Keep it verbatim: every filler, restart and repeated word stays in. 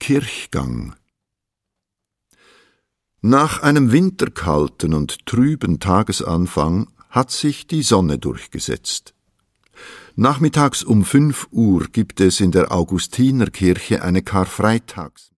Kirchgang. Nach einem winterkalten und trüben Tagesanfang hat sich die Sonne durchgesetzt. Nachmittags um fünf Uhr gibt es in der Augustinerkirche eine Karfreitags